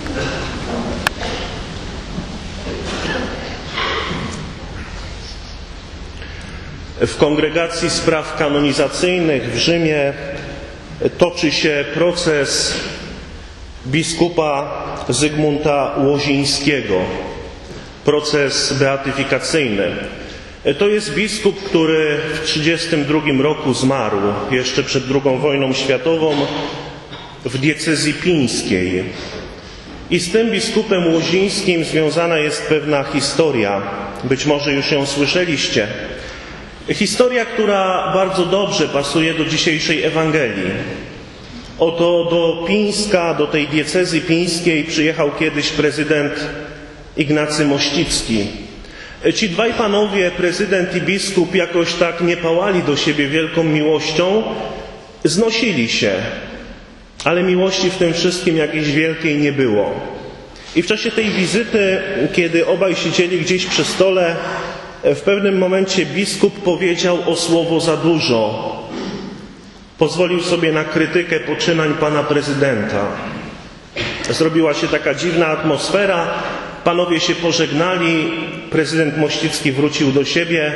W Kongregacji Spraw Kanonizacyjnych w Rzymie toczy się proces biskupa Zygmunta Łozińskiego, proces beatyfikacyjny. To jest biskup, który w 1932 roku zmarł, jeszcze przed II wojną światową, w diecezji pińskiej. I z tym biskupem łozińskim związana jest pewna historia. Być może już ją słyszeliście. Historia, która bardzo dobrze pasuje do dzisiejszej Ewangelii. Oto do Pińska, do tej diecezji pińskiej przyjechał kiedyś prezydent Ignacy Mościcki. Ci dwaj panowie, prezydent i biskup, jakoś tak nie pałali do siebie wielką miłością, znosili się, ale miłości w tym wszystkim jakiejś wielkiej nie było. I w czasie tej wizyty, kiedy obaj siedzieli gdzieś przy stole, w pewnym momencie biskup powiedział o słowo za dużo. Pozwolił sobie na krytykę poczynań pana prezydenta. Zrobiła się taka dziwna atmosfera, panowie się pożegnali, prezydent Mościcki wrócił do siebie,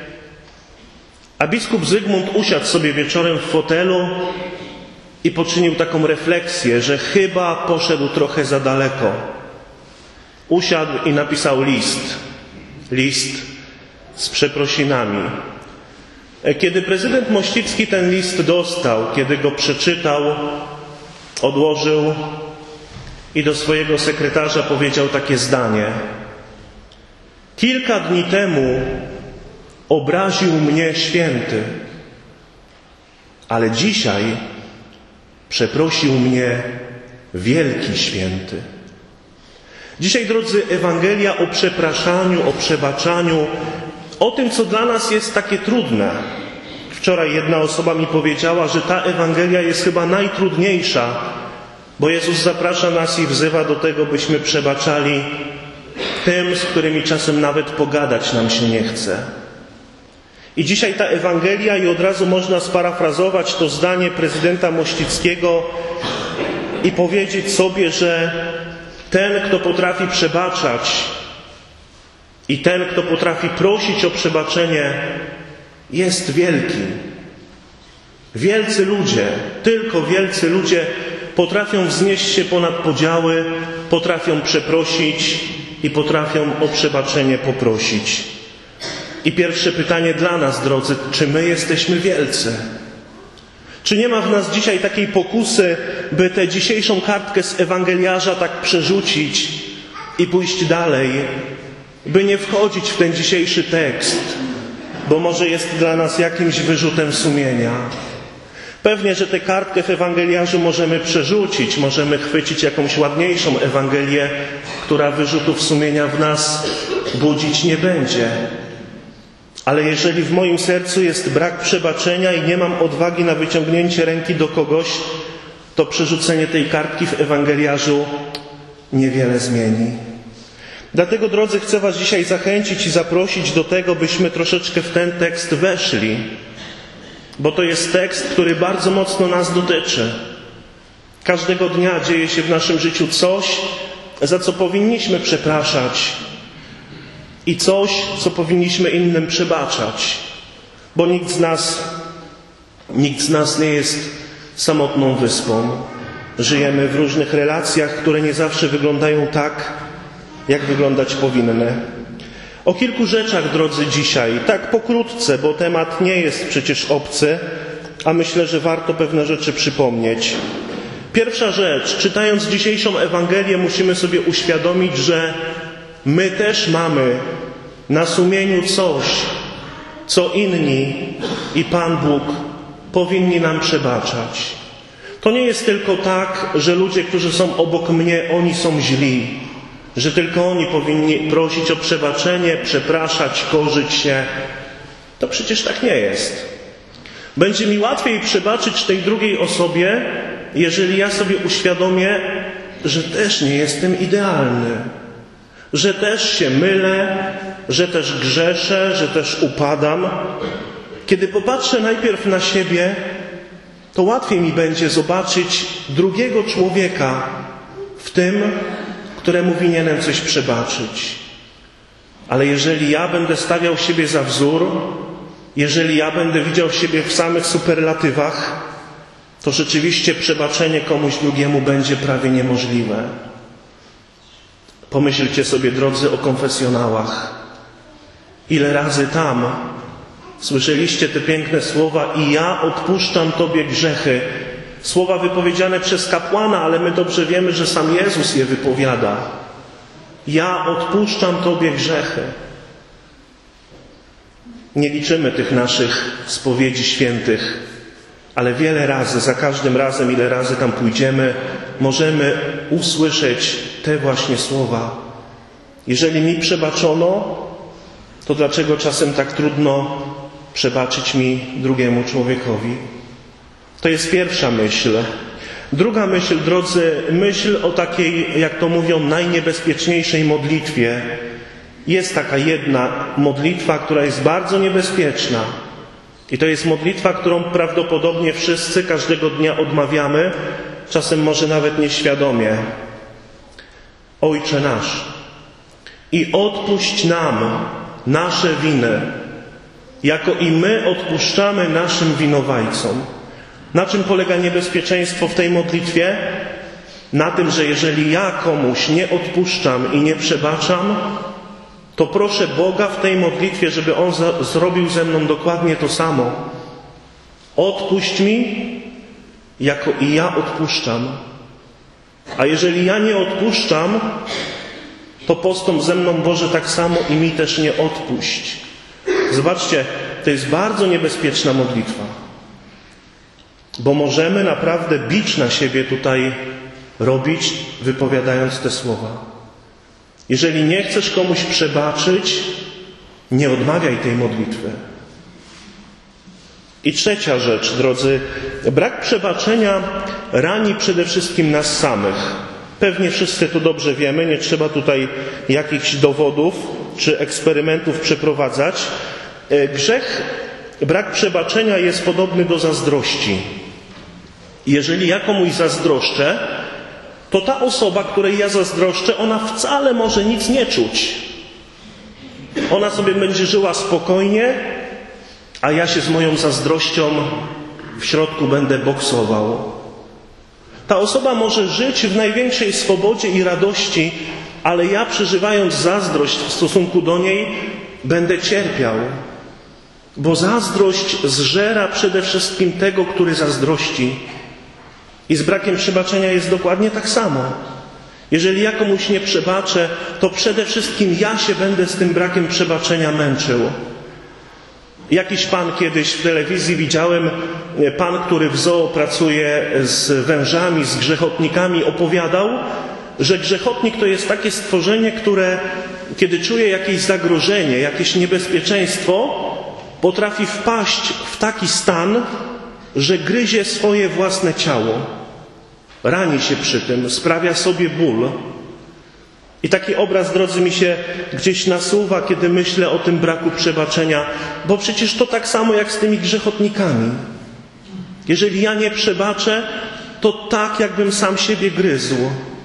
a biskup Zygmunt usiadł sobie wieczorem w fotelu i poczynił taką refleksję, że chyba poszedł trochę za daleko. Usiadł i napisał list z przeprosinami. Kiedy prezydent Mościcki ten list dostał, kiedy go przeczytał, odłożył i do swojego sekretarza powiedział takie zdanie: kilka dni temu obraził mnie święty, ale dzisiaj przeprosił mnie wielki święty. Dzisiaj, drodzy, Ewangelia o przepraszaniu, o przebaczaniu, o tym, co dla nas jest takie trudne. Wczoraj jedna osoba mi powiedziała, że ta Ewangelia jest chyba najtrudniejsza, bo Jezus zaprasza nas i wzywa do tego, byśmy przebaczali tym, z którymi czasem nawet pogadać nam się nie chce. I dzisiaj ta Ewangelia, i od razu można sparafrazować to zdanie prezydenta Mościckiego i powiedzieć sobie, że ten, kto potrafi przebaczać i ten, kto potrafi prosić o przebaczenie, jest wielki. Wielcy ludzie, tylko wielcy ludzie potrafią wznieść się ponad podziały, potrafią przeprosić i potrafią o przebaczenie poprosić. I pierwsze pytanie dla nas, drodzy, czy my jesteśmy wielcy? Czy nie ma w nas dzisiaj takiej pokusy, by tę dzisiejszą kartkę z ewangeliarza tak przerzucić i pójść dalej, by nie wchodzić w ten dzisiejszy tekst, bo może jest dla nas jakimś wyrzutem sumienia? Pewnie, że tę kartkę w ewangeliarzu możemy przerzucić, możemy chwycić jakąś ładniejszą Ewangelię, która wyrzutów sumienia w nas budzić nie będzie. Ale jeżeli w moim sercu jest brak przebaczenia i nie mam odwagi na wyciągnięcie ręki do kogoś, to przerzucenie tej kartki w ewangeliarzu niewiele zmieni. Dlatego, drodzy, chcę was dzisiaj zachęcić i zaprosić do tego, byśmy troszeczkę w ten tekst weszli, bo to jest tekst, który bardzo mocno nas dotyczy. Każdego dnia dzieje się w naszym życiu coś, za co powinniśmy przepraszać, i coś, co powinniśmy innym przebaczać, bo nikt z nas nie jest samotną wyspą. Żyjemy w różnych relacjach, które nie zawsze wyglądają tak, jak wyglądać powinny. O kilku rzeczach, drodzy, dzisiaj, tak pokrótce, bo temat nie jest przecież obcy, a myślę, że warto pewne rzeczy przypomnieć. Pierwsza rzecz, czytając dzisiejszą Ewangelię, musimy sobie uświadomić, że my też mamy na sumieniu coś, co inni i Pan Bóg powinni nam przebaczać. To nie jest tylko tak, że ludzie, którzy są obok mnie, oni są źli, że tylko oni powinni prosić o przebaczenie, przepraszać, korzyć się. To przecież tak nie jest. Będzie mi łatwiej przebaczyć tej drugiej osobie, jeżeli ja sobie uświadomię, że też nie jestem idealny, że też się mylę, że też grzeszę, że też upadam. Kiedy popatrzę najpierw na siebie, to łatwiej mi będzie zobaczyć drugiego człowieka w tym, któremu winienem coś przebaczyć. Ale jeżeli ja będę stawiał siebie za wzór, jeżeli ja będę widział siebie w samych superlatywach, to rzeczywiście przebaczenie komuś drugiemu będzie prawie niemożliwe. Pomyślcie sobie, drodzy, o konfesjonałach. Ile razy tam słyszeliście te piękne słowa: i ja odpuszczam Tobie grzechy. Słowa wypowiedziane przez kapłana, ale my dobrze wiemy, że sam Jezus je wypowiada. Ja odpuszczam Tobie grzechy. Nie liczymy tych naszych spowiedzi świętych, ale wiele razy, za każdym razem, ile razy tam pójdziemy, możemy usłyszeć te właśnie słowa. Jeżeli mi przebaczono, to dlaczego czasem tak trudno przebaczyć mi drugiemu człowiekowi? To jest pierwsza myśl. Druga myśl, drodzy, myśl o takiej, jak to mówią, najniebezpieczniejszej modlitwie. Jest taka jedna modlitwa, która jest bardzo niebezpieczna. I to jest modlitwa, którą prawdopodobnie wszyscy każdego dnia odmawiamy, czasem może nawet nieświadomie. Ojcze nasz, i odpuść nam nasze winy, jako i my odpuszczamy naszym winowajcom. Na czym polega niebezpieczeństwo w tej modlitwie? Na tym, że jeżeli ja komuś nie odpuszczam i nie przebaczam, to proszę Boga w tej modlitwie, żeby On zrobił ze mną dokładnie to samo. Odpuść mi, jako i ja odpuszczam. A jeżeli ja nie odpuszczam, to postąp ze mną, Boże, tak samo i mi też nie odpuść. Zobaczcie, to jest bardzo niebezpieczna modlitwa. Bo możemy naprawdę bicz na siebie tutaj robić, wypowiadając te słowa. Jeżeli nie chcesz komuś przebaczyć, nie odmawiaj tej modlitwy. I trzecia rzecz, drodzy, brak przebaczenia rani przede wszystkim nas samych. Pewnie wszyscy to dobrze wiemy, nie trzeba tutaj jakichś dowodów czy eksperymentów przeprowadzać. Grzech, brak przebaczenia jest podobny do zazdrości. Jeżeli ja komuś zazdroszczę, to ta osoba, której ja zazdroszczę, ona wcale może nic nie czuć. Ona sobie będzie żyła spokojnie, a ja się z moją zazdrością w środku będę boksował. Ta osoba może żyć w największej swobodzie i radości, ale ja, przeżywając zazdrość w stosunku do niej, będę cierpiał. Bo zazdrość zżera przede wszystkim tego, który zazdrości. I z brakiem przebaczenia jest dokładnie tak samo. Jeżeli ja komuś nie przebaczę, to przede wszystkim ja się będę z tym brakiem przebaczenia męczył. Jakiś pan kiedyś w telewizji widziałem, pan, który w zoo pracuje z wężami, z grzechotnikami, opowiadał, że grzechotnik to jest takie stworzenie, które kiedy czuje jakieś zagrożenie, jakieś niebezpieczeństwo, potrafi wpaść w taki stan, że gryzie swoje własne ciało. Rani się przy tym, sprawia sobie ból. I taki obraz, drodzy, mi się gdzieś nasuwa, kiedy myślę o tym braku przebaczenia, bo przecież to tak samo jak z tymi grzechotnikami. Jeżeli ja nie przebaczę, to tak jakbym sam siebie gryzł.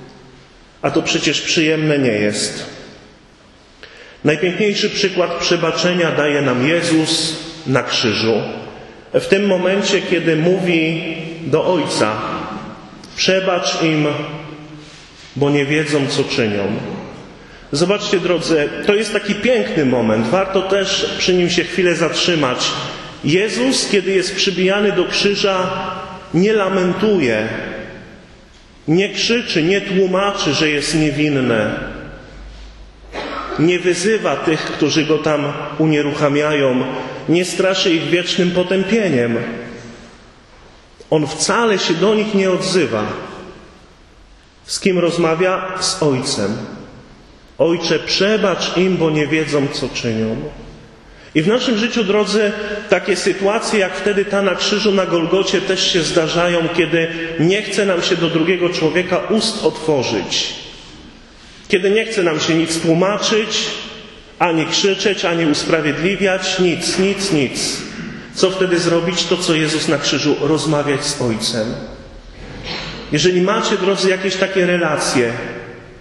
A to przecież przyjemne nie jest. Najpiękniejszy przykład przebaczenia daje nam Jezus na krzyżu. W tym momencie, kiedy mówi do Ojca: przebacz im, bo nie wiedzą, co czynią. Zobaczcie, drodzy, to jest taki piękny moment. Warto też przy nim się chwilę zatrzymać. Jezus, kiedy jest przybijany do krzyża, nie lamentuje, nie krzyczy, nie tłumaczy, że jest niewinny. Nie wyzywa tych, którzy go tam unieruchamiają, nie straszy ich wiecznym potępieniem. On wcale się do nich nie odzywa. Z kim rozmawia? Z Ojcem. Ojcze, przebacz im, bo nie wiedzą, co czynią. I w naszym życiu, drodzy, takie sytuacje jak wtedy ta na krzyżu na Golgocie też się zdarzają, kiedy nie chce nam się do drugiego człowieka ust otworzyć. Kiedy nie chce nam się nic tłumaczyć, ani krzyczeć, ani usprawiedliwiać, nic. Co wtedy zrobić? To, co Jezus na krzyżu, rozmawiać z Ojcem. Jeżeli macie, drodzy, jakieś takie relacje,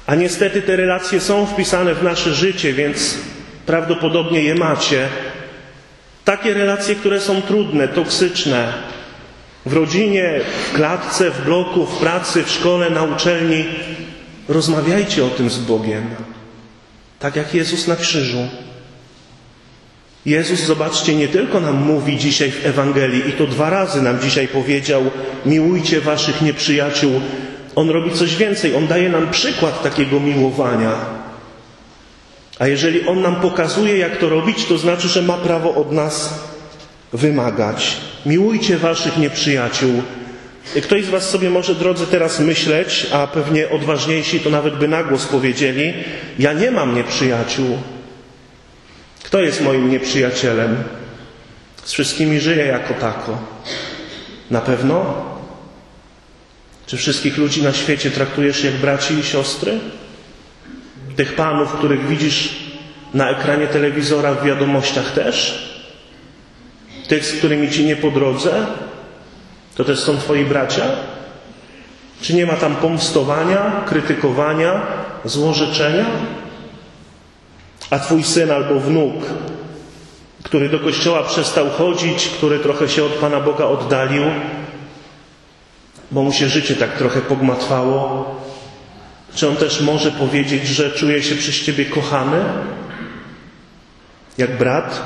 A niestety te relacje są wpisane w nasze życie, więc prawdopodobnie je macie. Takie relacje, które są trudne, toksyczne. W rodzinie, w klatce, w bloku, w pracy, w szkole, na uczelni. Rozmawiajcie o tym z Bogiem. Tak jak Jezus na krzyżu. Jezus, zobaczcie, nie tylko nam mówi dzisiaj w Ewangelii, i to 2 razy nam dzisiaj powiedział: miłujcie waszych nieprzyjaciół. On robi coś więcej. On daje nam przykład takiego miłowania. A jeżeli On nam pokazuje, jak to robić, to znaczy, że ma prawo od nas wymagać. Miłujcie waszych nieprzyjaciół. Ktoś z was sobie może, drodzy, teraz myśleć, a pewnie odważniejsi to nawet by na głos powiedzieli: ja nie mam nieprzyjaciół. Kto jest moim nieprzyjacielem? Z wszystkimi żyję jako tako. Na pewno? Czy wszystkich ludzi na świecie traktujesz jak braci i siostry? Tych panów, których widzisz na ekranie telewizora, w wiadomościach też? Tych, z którymi ci nie po drodze? To też są twoi bracia? Czy nie ma tam pomstowania, krytykowania, złorzeczenia? A twój syn albo wnuk, który do kościoła przestał chodzić, który trochę się od Pana Boga oddalił, bo mu się życie tak trochę pogmatwało, czy on też może powiedzieć, że czuje się przez ciebie kochany? Jak brat?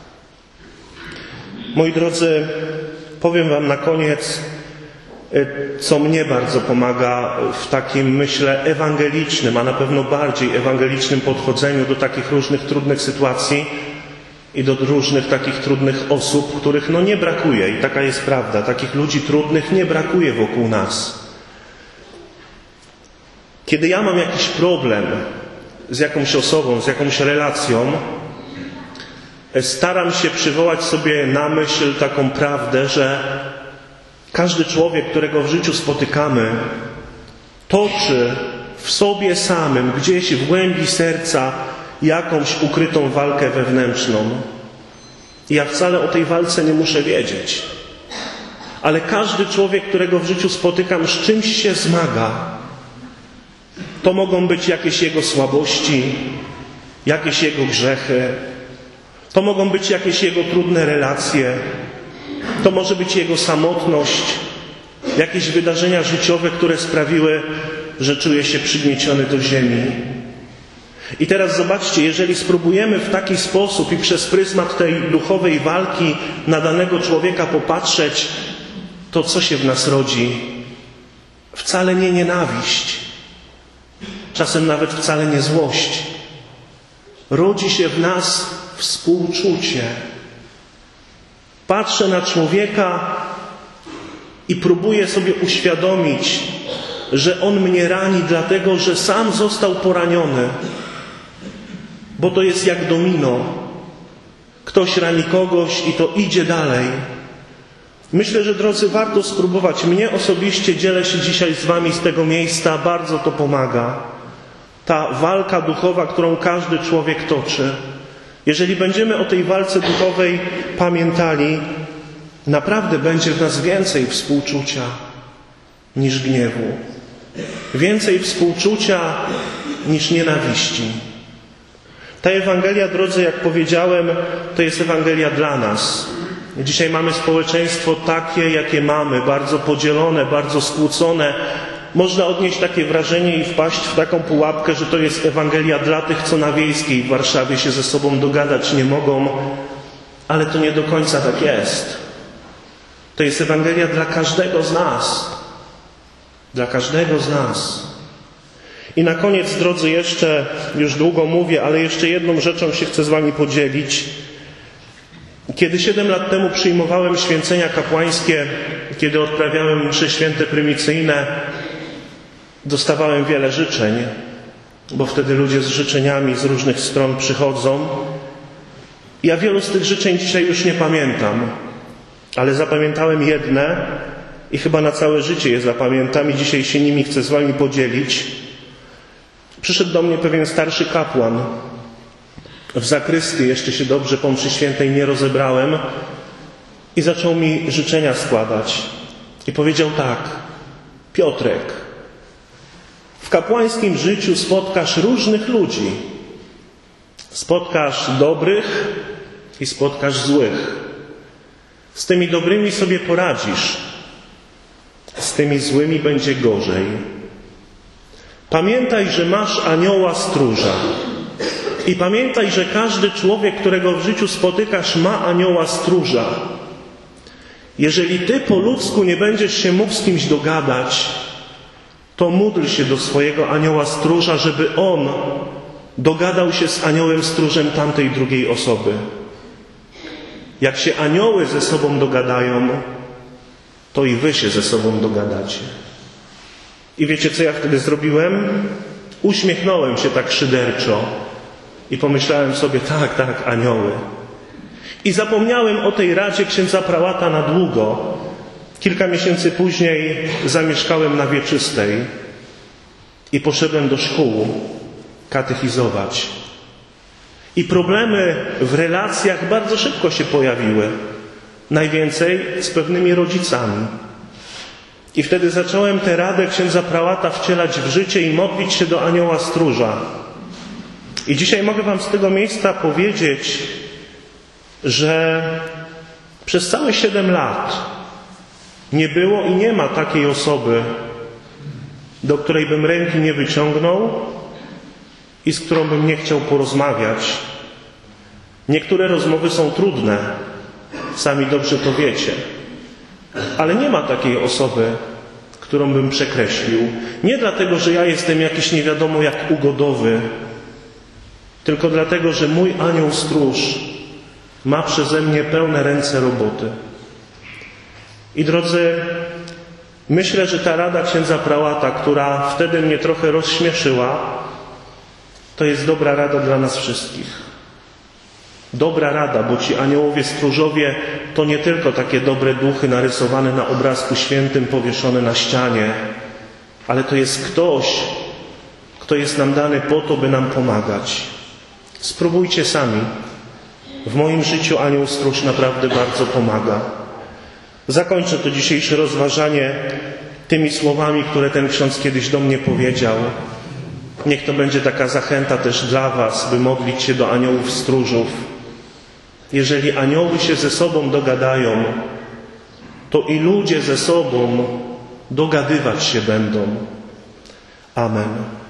Moi drodzy, powiem wam na koniec, co mnie bardzo pomaga w takim, myślę, ewangelicznym, a na pewno bardziej ewangelicznym podchodzeniu do takich różnych trudnych sytuacji i do różnych takich trudnych osób, których nie brakuje. I taka jest prawda. Takich ludzi trudnych nie brakuje wokół nas. Kiedy ja mam jakiś problem z jakąś osobą, z jakąś relacją, staram się przywołać sobie na myśl taką prawdę, że każdy człowiek, którego w życiu spotykamy, toczy w sobie samym, gdzieś w głębi serca, jakąś ukrytą walkę wewnętrzną. I ja wcale o tej walce nie muszę wiedzieć. Ale każdy człowiek, którego w życiu spotykam, z czymś się zmaga. To mogą być jakieś jego słabości, jakieś jego grzechy. To mogą być jakieś jego trudne relacje. To może być jego samotność, jakieś wydarzenia życiowe, które sprawiły, że czuje się przygnieciony do ziemi. I teraz zobaczcie, jeżeli spróbujemy w taki sposób i przez pryzmat tej duchowej walki na danego człowieka popatrzeć, to co się w nas rodzi? Wcale nie nienawiść, czasem nawet wcale nie złość. Rodzi się w nas współczucie. Patrzę na człowieka i próbuję sobie uświadomić, że on mnie rani dlatego, że sam został poraniony. Bo to jest jak domino. Ktoś rani kogoś i to idzie dalej. Myślę, że drodzy, warto spróbować. Mnie osobiście, dzielę się dzisiaj z wami z tego miejsca, bardzo to pomaga. Ta walka duchowa, którą każdy człowiek toczy. Jeżeli będziemy o tej walce duchowej pamiętali, naprawdę będzie w nas więcej współczucia niż gniewu. Więcej współczucia niż nienawiści. Ta Ewangelia, drodzy, jak powiedziałem, to jest Ewangelia dla nas. Dzisiaj mamy społeczeństwo takie, jakie mamy, bardzo podzielone, bardzo skłócone. Można odnieść takie wrażenie i wpaść w taką pułapkę, że to jest Ewangelia dla tych, co na Wiejskiej w Warszawie się ze sobą dogadać nie mogą, ale to nie do końca tak jest. To jest Ewangelia dla każdego z nas. Dla każdego z nas. I na koniec, drodzy, jeszcze, już długo mówię, ale jeszcze jedną rzeczą się chcę z wami podzielić. Kiedy 7 lat temu przyjmowałem święcenia kapłańskie, kiedy odprawiałem msze święte prymicyjne, dostawałem wiele życzeń, bo wtedy ludzie z życzeniami z różnych stron przychodzą. Ja wielu z tych życzeń dzisiaj już nie pamiętam, ale zapamiętałem jedne i chyba na całe życie je zapamiętam i dzisiaj się nimi chcę z wami podzielić. Przyszedł do mnie pewien starszy kapłan. W zakrystii jeszcze się dobrze po mszy świętej nie rozebrałem i zaczął mi życzenia składać. I powiedział tak: Piotrek, W kapłańskim życiu spotkasz różnych ludzi. Spotkasz dobrych i spotkasz złych. Z tymi dobrymi sobie poradzisz, z tymi złymi będzie gorzej. Pamiętaj, że masz anioła stróża. I pamiętaj, że każdy człowiek, którego w życiu spotykasz, ma anioła stróża. Jeżeli ty po ludzku nie będziesz się mógł z kimś dogadać, to módl się do swojego anioła stróża, żeby on dogadał się z aniołem stróżem tamtej drugiej osoby. Jak się anioły ze sobą dogadają, to i wy się ze sobą dogadacie. I wiecie, co ja wtedy zrobiłem? Uśmiechnąłem się tak szyderczo i pomyślałem sobie, tak, anioły. I zapomniałem o tej radzie księdza prałata na długo. Kilka miesięcy później zamieszkałem na Wieczystej i poszedłem do szkół katechizować. I problemy w relacjach bardzo szybko się pojawiły. Najwięcej z pewnymi rodzicami. I wtedy zacząłem tę radę księdza prałata wcielać w życie i modlić się do anioła stróża. I dzisiaj mogę wam z tego miejsca powiedzieć, że przez całe 7 lat nie było i nie ma takiej osoby, do której bym ręki nie wyciągnął i z którą bym nie chciał porozmawiać. Niektóre rozmowy są trudne, sami dobrze to wiecie, ale nie ma takiej osoby, którą bym przekreślił. Nie dlatego, że ja jestem jakiś nie wiadomo jak ugodowy, tylko dlatego, że mój anioł stróż ma przeze mnie pełne ręce roboty. I drodzy, myślę, że ta rada księdza prałata, która wtedy mnie trochę rozśmieszyła, to jest dobra rada dla nas wszystkich. Dobra rada, bo ci aniołowie stróżowie to nie tylko takie dobre duchy narysowane na obrazku świętym, powieszone na ścianie, ale to jest ktoś, kto jest nam dany po to, by nam pomagać. Spróbujcie sami. W moim życiu anioł stróż naprawdę bardzo pomaga. Zakończę to dzisiejsze rozważanie tymi słowami, które ten ksiądz kiedyś do mnie powiedział. Niech to będzie taka zachęta też dla was, by modlić się do aniołów stróżów. Jeżeli anioły się ze sobą dogadają, to i ludzie ze sobą dogadywać się będą. Amen.